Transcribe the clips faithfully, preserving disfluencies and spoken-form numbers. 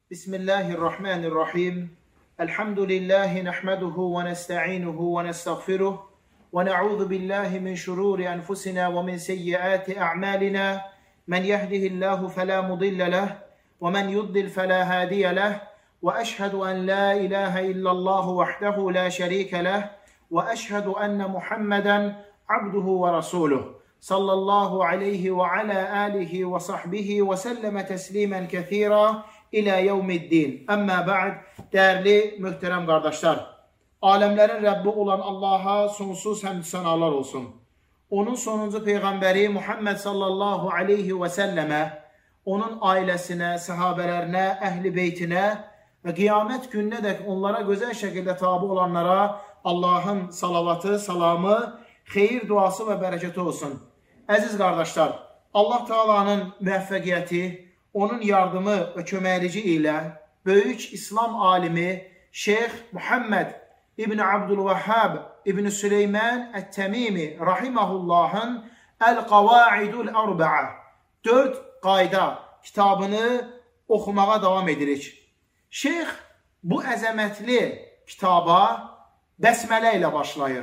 Bismillahirrahmanirrahim. Elhamdülillahi nehmeduhu ve nesta'inuhu ve nestağfiruh. Ve na'udhu billahi min şururi enfusina ve min seyyiati a'malina. Men yehdihillahu fela mudille leh ve men yudlil fela hadiye leh. Ve eşhedü en la ilahe illallah vahdehu la şerike leh. Ve eşhedü enne Muhammeden abduhu ve rasuluh. Sallallahu aleyhi ve ala alihi ve sahbihi ve selleme teslimen kethira ilə yevmiddin. Əmmə bə'd, dəyərli, möhtərəm qardaşlar, aləmlərin Rəbbi olan Allaha sonsuz həmd sənalar olsun. Onun sonuncu Peyğəmbəri Muhammed sallallahu aleyhi və səlləmə, onun ailəsinə, səhabələrinə, əhl-i beytinə və qiyamət gününədək onlara gözəl şəkildə tabi olanlara Allahın salavatı, salamı, xeyir duası və bərəkəti olsun. Əziz qardaşlar, Allah Taala'nın müvəffəqiyyəti, onun yardımı və köməklici ilə böyük İslam alimi Şeyx Muhammed İbn Abdülvəhhab İbn Süleyman Ət-Təmimi Rahimahullahın Əl-Qavaidul Arba'a dörd qayda kitabını oxumağa davam edirik. Şeyx bu əzəmətli kitaba bəsmələ ilə başlayır.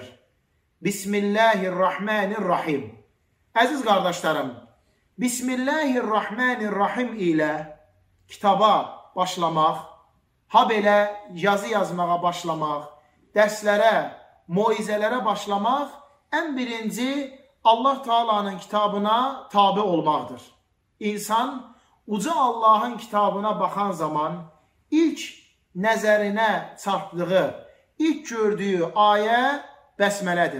Bismillahirrahmanirrahim. Əziz qardaşlarım, Bismillahirrahmanirrahim ilə kitaba başlamaq, ha belə yazı yazmağa başlamaq, dərslərə, moizələrə başlamaq ən birinci Allah Taala'nın kitabına tabi olmaqdır. İnsan uca Allahın kitabına baxan zaman ilk nəzərinə çarpdığı, ilk gördüyü ayə bəsmələdir.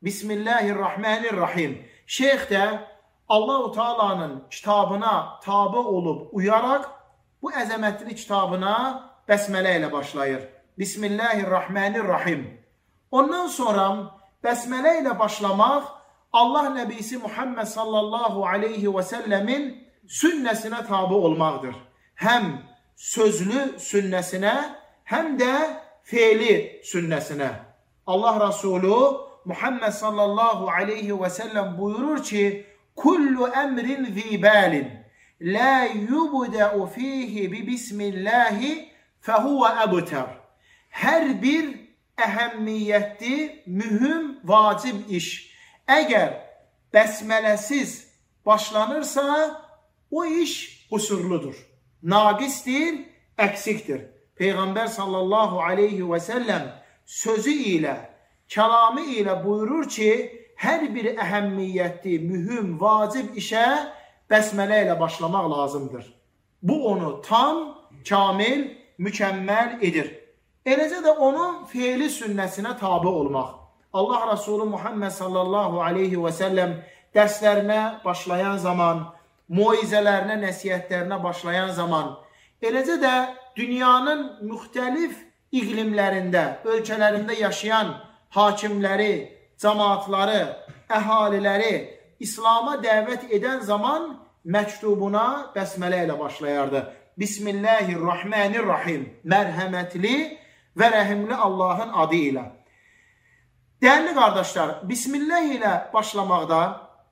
Bismillahirrahmanirrahim. Şeyx də Allah-u Teala'nın kitabına tabi olub uyaraq bu əzəmətli kitabına bəsmələ ilə başlayır. Bismillahirrahmanirrahim. Ondan sonra bəsmələ ilə başlamaq Allah Nəbisi Muhammed sallallahu aleyhi və səlləmin sünnəsinə tabi olmaqdır. Həm sözlü sünnəsinə, həm də feili sünnəsinə. Allah Resulü Muhammed sallallahu aleyhi və səlləm buyurur ki, Kullu emrin zibalin la yubda'u fihi bi bismillahi fehuve ebter. Hər bir əhəmmiyyətli, mühüm, vacib iş əgər bəsmələsiz başlanırsa, o iş qusurludur, naqisdir, əksikdir. Peyğəmbər sallallahu aleyhi və səlləm sözü ilə, kəlamı ilə buyurur ki, hər bir əhəmmiyyətli, mühüm, vacib işə bəsmələ ilə başlamaq lazımdır. Bu onu tam, kamil, mükəmməl edir. Eləcə də onun feili sünnəsinə tabi olmaq. Allah Resulü Muhammed sallallahu aleyhi və səlləm dərslərinə başlayan zaman, moizələrinə, nəsiyyətlərinə başlayan zaman, eləcə də dünyanın müxtəlif iqlimlərində, ölkələrində yaşayan hakimləri, cəmaatları, əhaliləri İslam'a dəvət edən zaman məktubuna bəsmələ ilə başlayardı. Bismillahirrahmanirrahim. Mərhəmətli və rəhimli Allahın adı ilə. Dəyərli qardaşlar, Bismillah ilə başlamaqda,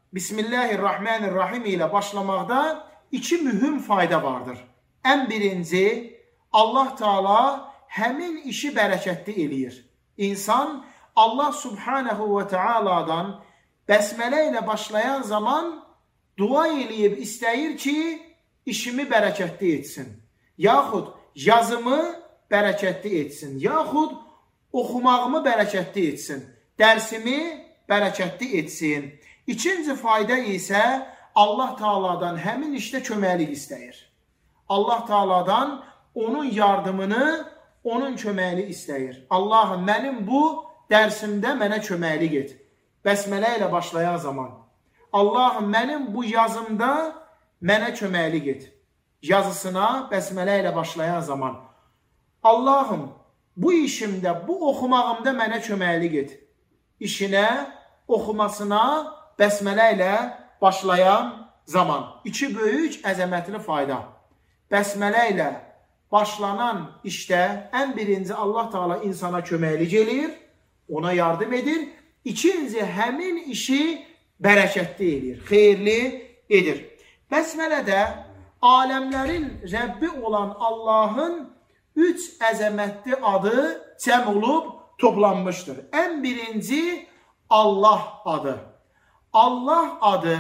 Bismillahirrahmanirrahim ilə başlamaqda iki mühüm fayda vardır. Ən birinci, Allah Teala həmin işi bərəkətli eləyir. İnsan Allah Subhanahu və Teala'dan bəsmələ ilə başlayan zaman dua eləyib istəyir ki, işimi bərəkətli etsin. Yaxud yazımı bərəkətli etsin. Yaxud oxumağımı bərəkətli etsin. Dərsimi bərəkətli etsin. İkinci fayda isə Allah Teala'dan həmin işdə köməklik istəyir. Allah Teala'dan onun yardımını, onun köməyini istəyir. Allahım, mənim bu dərsimdə mənə köməklik et. Bəsmələ ilə başlayan zaman. Allahım, mənim bu yazımda mənə köməklik et. Yazısına bəsmələ ilə başlayan zaman. Allahım, bu işimdə, bu oxumağımda mənə köməklik et. İşinə, oxumasına bəsmələ ilə başlayan zaman. İki böyük əzəmətli fayda. Bəsmələ ilə başlanan işdə ən birinci Allah Teala insana köməklik eləyir, ona yardım edir. İkinci, həmin işi bərəkətli edir, xeyirli edir. Bəsmələdə aləmlərin Rəbbi olan Allahın üç əzəmətli adı cəm olub toplanmışdır. Ən birinci Allah adı. Allah adı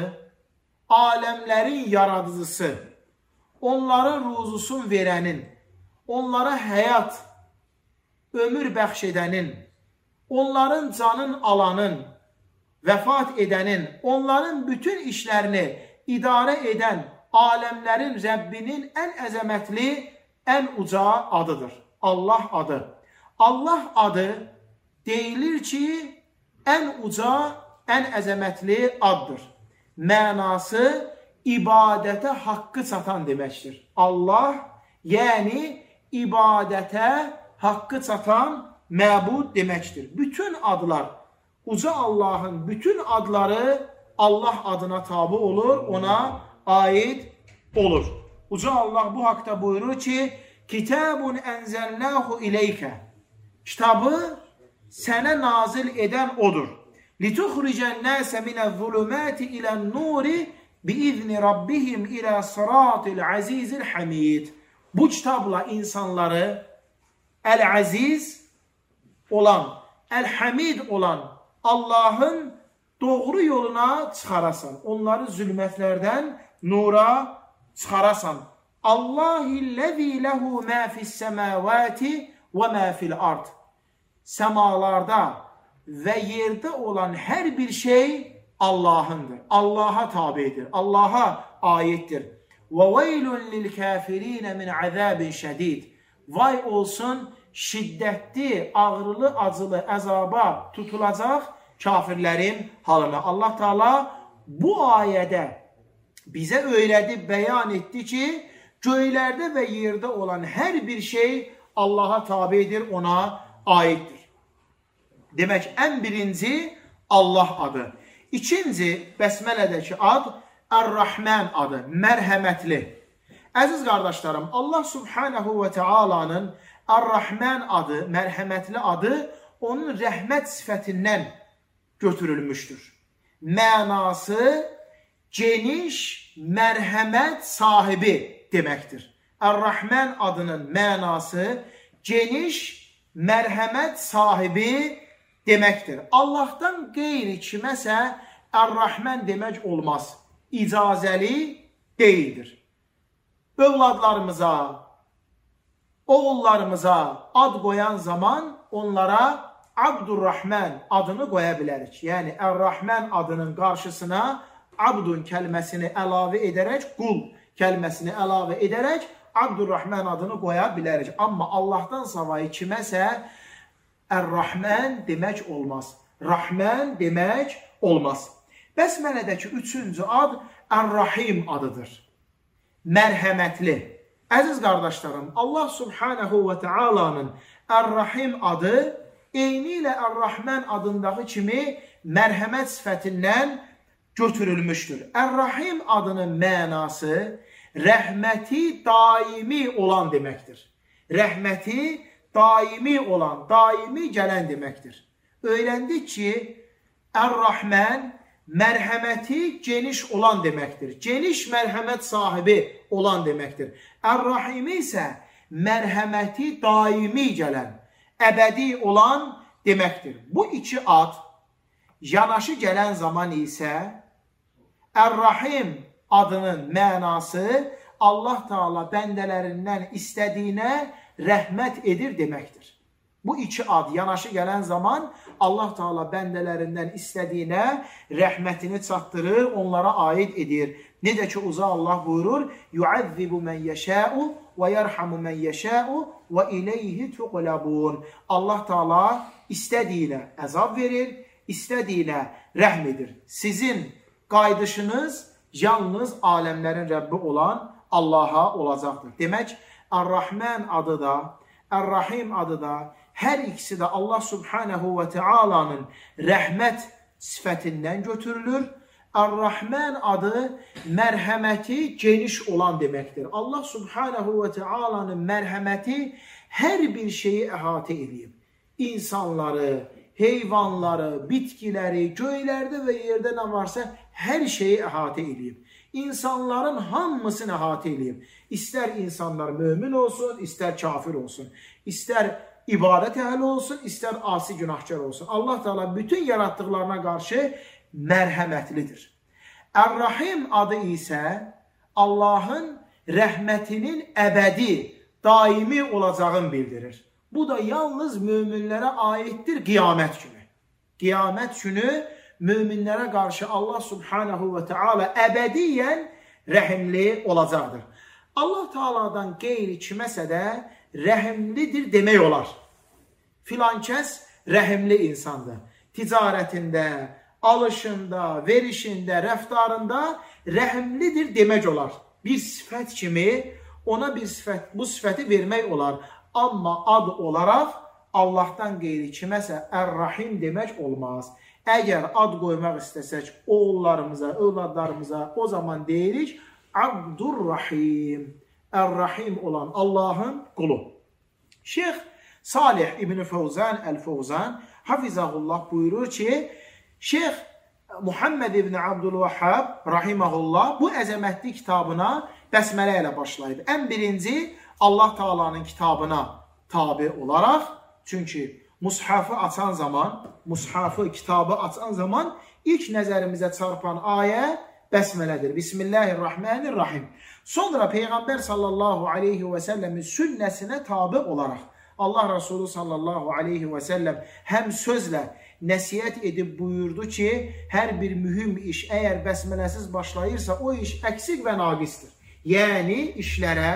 aləmlərin yaradıcısı, onların ruzusun verənin, onlara həyat, ömür bəxş edənin, onların canın alanın, vəfat edənin, onların bütün işlərini idarə edən aləmlərin Rəbbinin ən əzəmətli, ən uca adıdır. Allah adı. Allah adı deyilir ki, ən uca, ən əzəmətli addır. Mənası ibadətə haqqı çatan deməkdir. Allah, yəni ibadətə haqqı çatan məbud deməkdir. Bütün adlar, uca Allahın bütün adları Allah adına tabi olur, ona aid olur. Uca Allah bu haqda buyurur ki, Kitabun ənzəlnəhu ileykə. Kitabı sənə nazil edən odur. Lituxricən nəsə minəz-zuluməti ilən-nuri biizni rabbihim ilə sıratil əzizil hamid. Bu kitabla insanları Əl-Əziz olan, Əl-Hamid olan Allahın doğru yoluna çıxarasan. Onları zülmətlərdən nura çıxarasan. Allahillezî lehu mâ fis-semâvâti və mâ fil-ard. Səmalarda və yerdə olan hər bir şey Allahındır. Allaha tabidir. Allaha aiddir. Və veylun lil-kâfirîne min azâbin şədid. Vay olsun şiddətli, ağrılı, acılı əzaba tutulacaq kafirlərin halına. Allah Teala bu ayədə bizə öyrədib, bəyan etdi ki, göylərdə və yerdə olan hər bir şey Allaha tabidir, ona aiddir. Demək, ən birinci Allah adı. İkinci, bəsmələdəki ad Ər-Rahman adı, mərhəmətli. Əziz qardaşlarım, Allah Subhanahu və Teala'nın Ər-Rahman adı, mərhəmətli adı onun rəhmət sifətindən götürülmüşdür. Mənası geniş, mərhəmət sahibi deməkdir. Ər-Rahman adının mənası geniş, mərhəmət sahibi deməkdir. Allahdan qeyri kiməsə Ər-Rahman demək olmaz. İcazəli deyildir. Övladlarımıza, oğullarımıza ad qoyan zaman onlara Abdurrahman adını qoya bilərik. Yəni, Ər-Rahman adının qarşısına Abdun kəlməsini əlavə edərək, qul kəlməsini əlavə edərək Abdurrahman adını qoya bilərik. Amma Allahdan savayı kiməsə Ər-Rahman demək olmaz. Rahman demək olmaz. Bəsmələdəki üçüncü ad Ər-Rahim adıdır. Mərhəmətli. Əziz qardaşlarım, Allah Subhanahu və Teala'nın Ər-Rahim adı eyni ilə Ər-Rahman adındakı kimi mərhəmət sifətindən götürülmüşdür. Ər-Rahim adının mənası rəhməti daimi olan deməkdir. Rəhməti daimi olan, daimi gələn deməkdir. Öyrəndik ki, Ər-Rahman mərhəməti geniş olan deməkdir. Geniş mərhəmət sahibi olan deməkdir. Ər-Rahimi isə mərhəməti daimi gələn, əbədi olan deməkdir. Bu iki ad yanaşı gələn zaman isə Ər-Rahim adının mənası Allah Teala bəndələrindən istədiyinə rəhmət edir deməkdir. Bu iki ad yanaşı gələn zaman Allah Teala bəndələrindən istədiyinə rəhmətini çatdırır, onlara aid edir. Necə ki, uza Allah buyurur, yu'azzibu men yeşâ'u və yerhamu men yeşâ'u və ileyhi tuqlabun. Allah Teala istədiyinə əzab verir, istədiyinə rəhm edir. Sizin qaydışınız yalnız aləmlərin Rəbbi olan Allaha olacaqdır. Demək, Ər-Rahman adı da, Ər-Rahim adı da, hər ikisi də Allah Subhanahu və Teala'nın rəhmət sifətindən götürülür. Ər-Rahman adı mərhəməti geniş olan deməkdir. Allah Subhanahu və Teala'nın mərhəməti hər bir şeyi əhatə edib. İnsanları, heyvanları, bitkiləri, göylərdə və yerdə nə varsa hər şeyi əhatə edib. İnsanların hamısını əhatə eləyib. İstər insanlar mömin olsun, istər kafir olsun, istər ibadət əhli olsun, istər asi günahkar olsun. Allah Teala bütün yaratdıqlarına qarşı mərhəmətlidir. Ər-Rahim adı isə Allahın rəhmətinin əbədi, daimi olacağını bildirir. Bu da yalnız möminlərə aiddir qiyamət günü. Qiyamət günü möminlərə qarşı Allah Subhanahu və Teala əbədiyyən rəhimli olacaqdır. Allah Teala'dan qeyri kiməsə də rəhimlidir demək olar. Filan kəs rəhimli insandır. Ticarətində, alışında, verişində, rəftarında rəhimlidir demək olar. Bir sifət kimi ona bir sifət, bu sifəti vermək olar. Amma ad olaraq Allahdan qeyri kiməsə Ər-Rahim demək olmaz. Əgər ad qoymaq istəsək oğullarımıza, övladlarımıza o zaman deyirik Abdurrahim, Ər-Rahim olan Allahın qulu. Şeyx Salih İbn Fəvzan Əl-Fəvzan Hafizahullah buyurur ki, Şeyx Muhammed İbn Abdülvahhab Rahimahullah bu əzəmətli kitabına bəsmələ ilə başlayıb. Ən birinci Allah Teala'nın kitabına tabi olaraq, çünki mushafı açan zaman, mushafı, kitabı açan zaman ilk nəzərimizə çarpan ayə bəsmələdir. Bismillahirrahmanirrahim. Sonra Peyğəmbər sallallahu aleyhi və səlləmin sünnəsinə tabi olaraq Allah Resulü sallallahu aleyhi və səlləm həm sözlə nəsiyyət edib buyurdu ki, hər bir mühüm iş əgər bəsmələsiz başlayırsa, o iş əksik və naqisdir. Yəni, işlərə,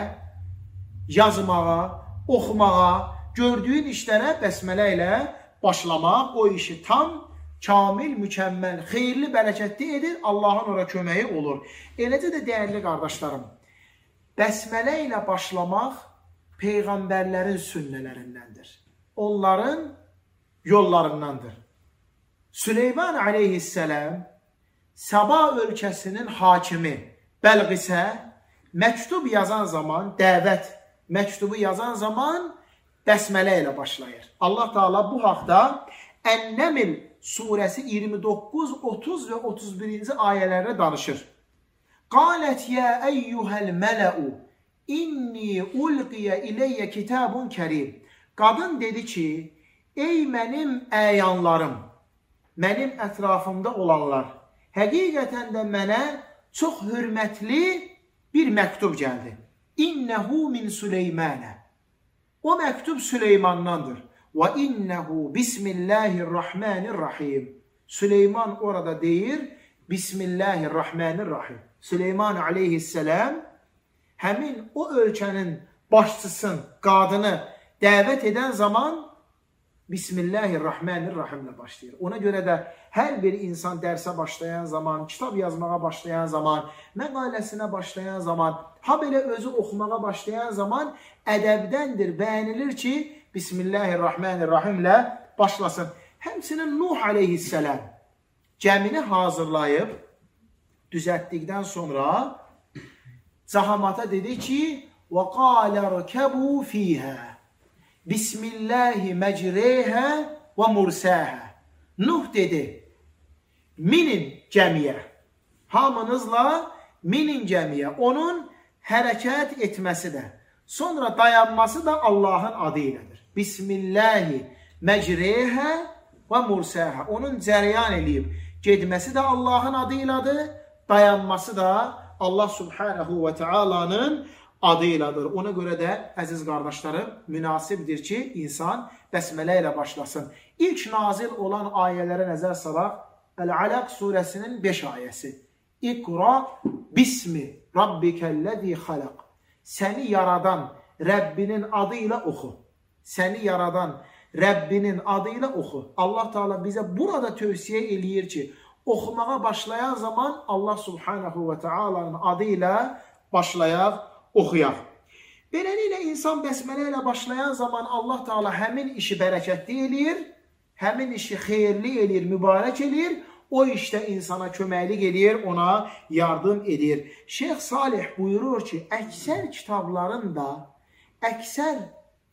yazmağa, oxumağa, gördüyün işlərə bəsmələ ilə başlamaq, o işi tam, kamil, mükəmməl, xeyirli, bərəkətli edir, Allahın ora köməyi olur. Eləcə də dəyərli qardaşlarım, bəsmələ ilə başlamaq Peyğəmbərlərin sünnələrindəndir. Onların yollarındandır. Süleyman aleyhisselam Səba ölkəsinin hakimi Bəlqisə məktub yazan zaman, dəvət məktubu yazan zaman bəsmələ ilə başlayır. Allah Teala bu haqda Ən-Nəml surəsi iyirmi doqquz, otuz və otuz birinci ayələrdə danışır. Qalət yə əyyuhəl mələu inni ulqiyə iləyyə kitabun kərim. Qadın dedi ki, ey mənim əyanlarım, mənim ətrafımda olanlar, həqiqətən də mənə çox hörmətli bir məktub gəldi. İnnəhu min Süleymənə. O məktub Süleymandandır. Və innəhu bismillahirrahmanirrahim. Süleyman orada deyir, bismillahirrahmanirrahim. Süleyman aleyhisselam həmin o ölkənin başçısın, qadını dəvət edən zaman Bismillahirrahmanirrahimlə başlayır. Ona görə də hər bir insan dərsə başlayan zaman, kitab yazmağa başlayan zaman, məqaləsinə başlayan zaman, ha belə özü oxumağa başlayan zaman ədəbdəndir, bəyənilir ki, Bismillahirrahmanirrahimlə başlasın. Həmçinin Nuh aleyhisselam gəmini hazırlayıb, düzəltdikdən sonra Cahamata dedi ki, وَقَالَ رَكَبُوا ف۪يهَا Bismillahi məcreyhə və mursəhə. Nuh dedi, minin gəmiyə, hamınızla minin gəmiyə, onun hərəkət etməsi də, sonra dayanması da Allahın adı ilədir. Bismillahi məcreyhə və mursəhə. Onun cəryan eləyib, gedməsi də Allahın adı ilədir, dayanması da Allah Subhanahu və Teala'nın adı ilədir. Ona görə də, əziz qardaşlarım, münasibdir ki, insan bəsmələ ilə başlasın. İlk nazil olan ayələrə nəzər salaq, Əl-Aləq surəsinin beş ayəsi. İqra bismi rabbikəlləzi xaləq. Səni yaradan Rəbbinin adı ilə oxu. Səni yaradan Rəbbinin adı ilə oxu. Allah Teala bizə burada tövsiyə eləyir ki, oxumağa başlayan zaman Allah Subhanahu və Teala'nın adı ilə başlayaq, oxuyaq. Beləliklə, insan bəsmələ ilə başlayan zaman Allah Teala həmin işi bərəkətli eləyir, həmin işi xeyirli eləyir, mübarək eləyir, o işdə insana köməklik eləyir, ona yardım edir. Şeyx Salih buyurur ki, əksər kitabların da, əksər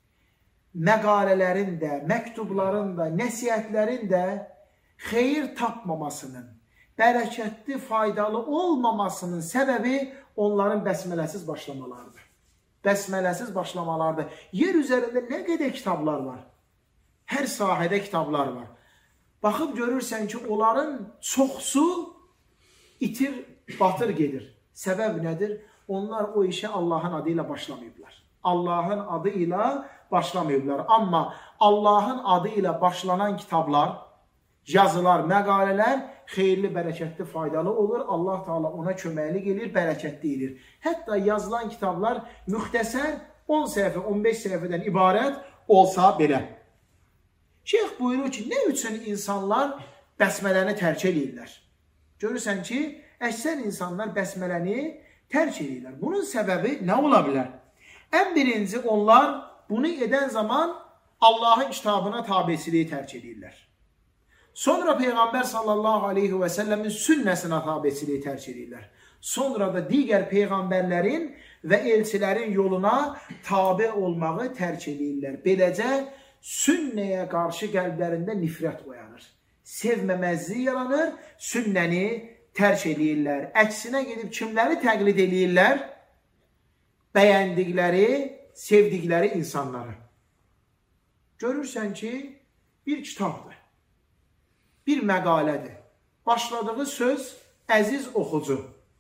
məqalələrin də, məktubların da, nəsiyyətlərin də xeyir tapmamasının, bərəkətli, faydalı olmamasının səbəbi onların bəsmələsiz başlamalarıdır. Bəsmələsiz başlamalardır. Yer üzərində nə qədər kitablar var? Hər sahədə kitablar var. Baxıb görürsən ki, onların çoxsu itir, batır gedir. Səbəb nədir? Onlar o işə Allahın adı ilə başlamayıblar. Allahın adı ilə başlamayıblar. Amma Allahın adı ilə başlanan kitablar, yazılar, məqalələr xeyirli, bərəkətli, faydalı olur. Allah Teala ona köməklik edir, bərəkətli edir. Hətta yazılan kitablar müxtəsər on səhifə, on beş səhifədən ibarət olsa belə. Şeyx buyurur ki, nə üçün insanlar bəsmələni tərk edirlər? Görürsən ki, əksər insanlar bəsmələni tərk edirlər. Bunun səbəbi nə ola bilər? Ən birinci, onlar bunu edən zaman Allahın kitabına tabesiliyi tərk edirlər. Sonra Peyğəmbər sallallahu aleyhi və səlləmin sünnəsinə tabesiliyi tərk edirlər. Sonra da digər peyğəmbərlərin və elçilərin yoluna tabe olmağı tərk edirlər. Beləcə, sünnəyə qarşı qəlblərində nifrət oyanır. Sevməməzlik yaranır, sünnəni tərk edirlər. Əksinə gedib kimləri təqlid edirlər? Bəyəndikləri, sevdikləri insanları. Görürsən ki, bir kitabdır, bir məqalədir. Başladığı söz əziz oxucu,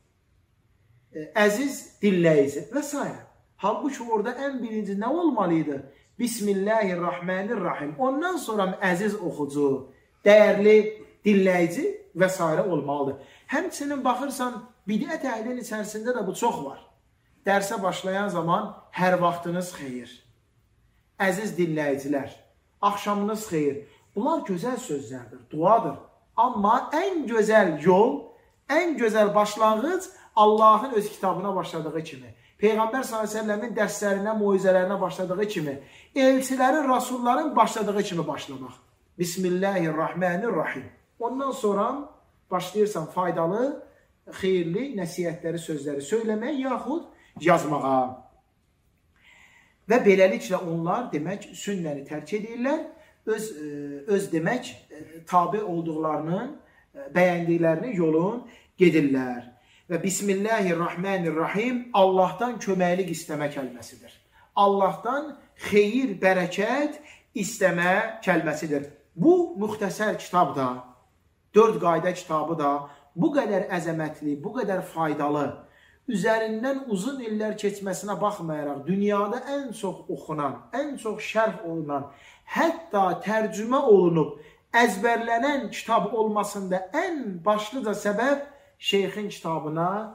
əziz dinləyici və s. Halbuki orada ən birinci nə olmalıydı? Bismillahirrahmanirrahim. Ondan sonra əziz oxucu, dəyərli dinləyici və s. olmalıdır. Həmçinin baxırsan, bidət əhlinin içərisində də bu çox var. Dərsə başlayan zaman hər vaxtınız xeyir. Əziz dinləyicilər, axşamınız xeyir. Bunlar gözəl sözlərdir, duadır. Amma ən gözəl yol, ən gözəl başlanğıc Allahın öz kitabına başladığı kimi, Peyğəmbər sallallahu əleyhi və səlləmin dərslərinə, moizələrinə başladığı kimi, elçilərin, rasulların başladığı kimi başlamaq. Bismillahirrahmanirrahim. Ondan sonra başlayırsan faydalı, xeyirli nəsihətləri, sözləri söyləmək, yaxud yazmağa. Və beləliklə onlar demək sünnəni tərk edirlər, öz, öz demək tabi olduqlarının, bəyəndiklərini yolun gedirlər. Və Bismillahirrahmanirrahim Allahdan köməklik istəmə kəlməsidir. Allahdan xeyir, bərəkət istəmə kəlməsidir. Bu müxtəsər kitab da, dörd qayda kitabı da bu qədər əzəmətli, bu qədər faydalı, üzərindən uzun illər keçməsinə baxmayaraq, dünyada ən çox oxunan, ən çox şərh olunan, hətta tərcümə olunub, əzbərlənən kitab olmasında ən başlıca səbəb şeyxin kitabına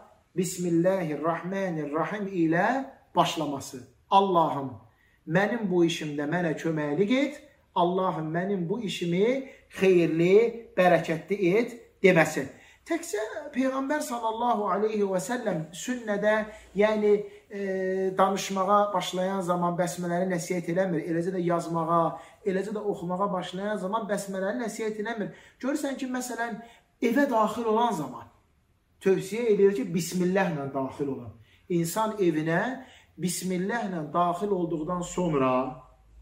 Bismillahirrahmanirrahim ilə başlaması. Allahım, mənim bu işimdə mənə köməklik et, Allahım, mənim bu işimi xeyirli, bərəkətli et deməsi. Təkcə Peyğəmbər sallallahu aleyhi və səlləm sünnədə, yəni e, danışmağa başlayan zaman bəsmələrini nəsihət eləmir, eləcə də yazmağa, eləcə də oxumağa başlayan zaman bəsmələrini nəsihət eləmir. Görürsən ki, məsələn, evə daxil olan zaman tövsiyə edir ki, Bismillahla daxil olun. İnsan evinə Bismillahla daxil olduqdan sonra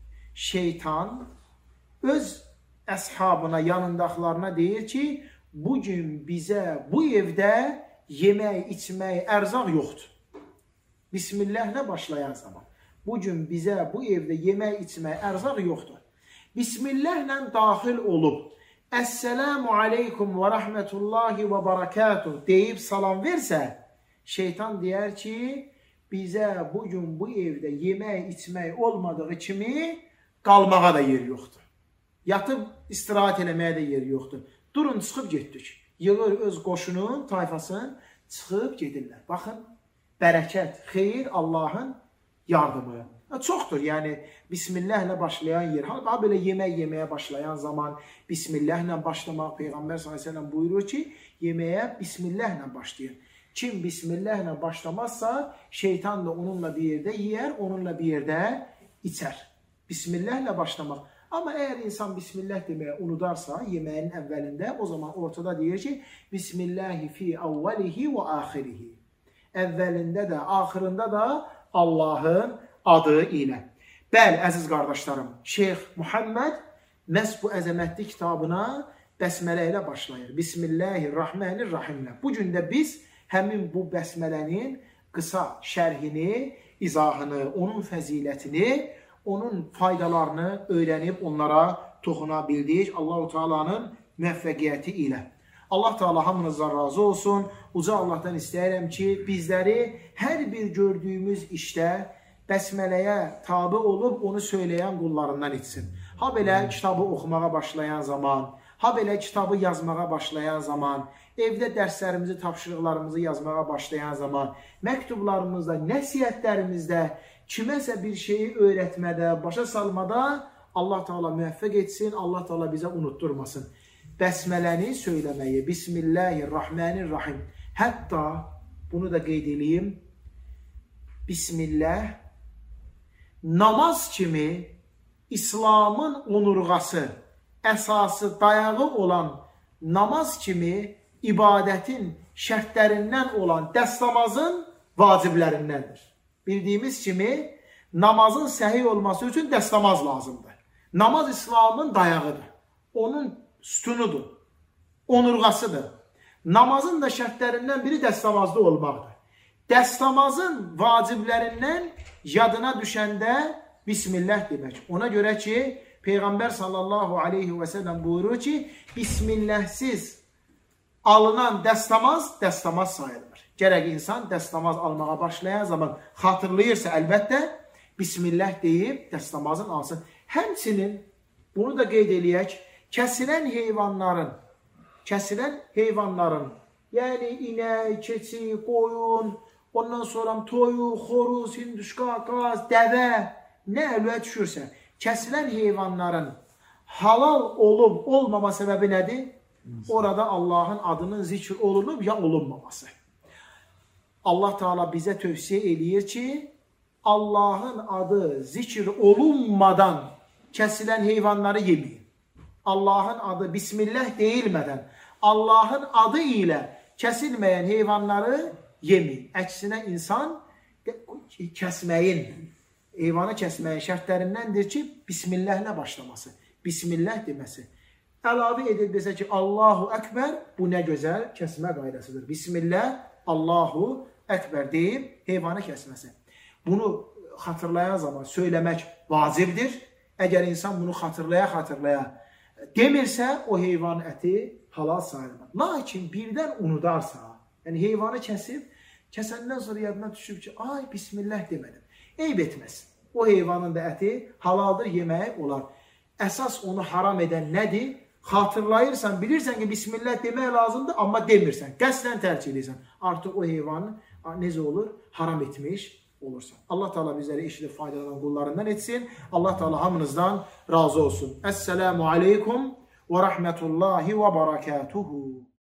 şeytan öz əshabına, yanındaklarına deyir ki, bugün bizə bu evdə yemək, içmək, ərzaq yoxdur. Bismillahla başlayan zaman. Bugün bizə bu evdə yemək, içmək, ərzaq yoxdur. Bismillahla daxil olub, Əssəlamu aleykum və rəhmətullahi və barakatuh deyib salam versə, şeytan deyər ki, bizə bugün bu evdə yemək, içmək olmadığı kimi qalmağa da yer yoxdur. Yatıb istirahat eləməyə də yer yoxdur. Durun, çıxıb getdik. Yığır öz qoşunun, tayfasını, çıxıb gedirlər. Baxın, bərəkət, xeyir, Allahın yardımı. Çoxdur, yəni Bismillahlə başlayan yer. Daha belə yemək yeməyə başlayan zaman Bismillahlə başlamaq, Peyğəmbər sallallahu əleyhi və səlləm buyurur ki, yeməyə Bismillahlə başlayın. Kim Bismillahlə başlamazsa, şeytan da onunla bir yerdə yiyər, onunla bir yerdə içər. Bismillahlə başlamaq. Amma əgər insan Bismillah deməyə unudarsa, yeməyin əvvəlində, o zaman ortada deyir ki, Bismillahi fi əvvəlihi və axirihi. Əvvəlində də, axırında da Allahın adı ilə. Bəli, əziz qardaşlarım, Şeyx Muhammed məhz bu əzəmətli kitabına bəsmələ ilə başlayır. Bismillahirrahmanirrahim. Bu gün də biz həmin bu bəsmələnin qısa şərhini, izahını, onun fəzilətini, onun faydalarını öyrənib onlara toxuna bildik Allah-u Teala'nın müvəffəqiyyəti ilə. Allah Teala hamınızdan razı olsun. Uca Allah'tan istəyirəm ki, bizləri hər bir gördüyümüz işdə bəsmələyə tabi olub onu söyləyən qullarından etsin. Ha belə kitabı oxumağa başlayan zaman, ha belə kitabı yazmağa başlayan zaman, evdə dərslərimizi, tapşırıqlarımızı yazmağa başlayan zaman, məktublarımızda, nəsihətlərimizdə, kiməsə bir şeyi öyrətmədə, başa salmada Allah Teala müvəffəq etsin, Allah Teala bizə unutturmasın. Bəsmələni söyləməyi, Bismillahirrahmanirrahim. Hətta bunu da qeyd edeyim, Bismillah, namaz kimi İslamın onurğası, əsası, dayağı olan namaz kimi ibadətin şərtlərindən olan dəstəmazın vaciblərindəndir. Bildiyimiz kimi namazın səhih olması üçün dəstəmaz lazımdır. Namaz İslamın dayağıdır, onun sütunudur, onurğasıdır. Namazın da şərtlərindən biri dəstəmazda olmaqdır. Dəstəmazın vaciblərindən yadına düşəndə Bismillah demək. Ona görə ki, Peyğəmbər sallallahu aleyhi və səlləm buyurur ki, Bismillahsiz alınan dəstəmaz, dəstəmaz sayılır. Gərək insan dəstəmaz almağa başlayan zaman xatırlayırsa əlbəttə, Bismillah deyib dəstəmazın alsın. Həmçinin, bunu da qeyd eləyək, kəsilən heyvanların, kəsilən heyvanların, yəni inək, keçi, qoyun, ondan sonra toyuq, xoruz, hinduşka, qaz, dəvə, nə əlüyə düşürsə, kəsilən heyvanların halal olub, olmama səbəbi nədir? Orada Allahın adının zikr olunub ya olunmaması. Allah Teala bizə tövsiyə eləyir ki, Allahın adı zikr olunmadan kəsilən heyvanları yeməyin. Allahın adı Bismillah deyilmədən, Allahın adı ilə kəsilməyən heyvanları yeməyin. Əksinə insan kəsməyin, heyvanı kəsməyin şərtlərindəndir ki, Bismillahlə başlaması, Bismillah deməsi. Əlavə edib desə ki, Allahu Əkbər, bu nə gözəl kəsmə qaydasıdır. Bismillah, Allahu Əkbər deyib heyvanı kəsməsi. Bunu xatırlayan zaman söyləmək vacibdir. Əgər insan bunu xatırlaya-xatırlaya demirsə, o heyvan əti halal sayılmaz. Lakin birdən unudarsa, yəni heyvanı kəsib, kəsəndən sonra yadına düşüb ki, ay, Bismillah demədim. Eyb etməsin. O heyvanın da əti halaldır, yeməyi olar. Əsas onu haram edən nədir? Xatırlayırsan, bilirsən ki, Bismillah demək lazımdır, amma demirsən. Qəsdən tərk edirsən. Artıq o heyvanı necə olur? Haram etmiş olursan. Allah Teala bizləri eşidib faydalanan qullarından etsin. Allah Teala hamınızdan razı olsun. Esselamu aleykum və rahmetullahi və barakatuhu.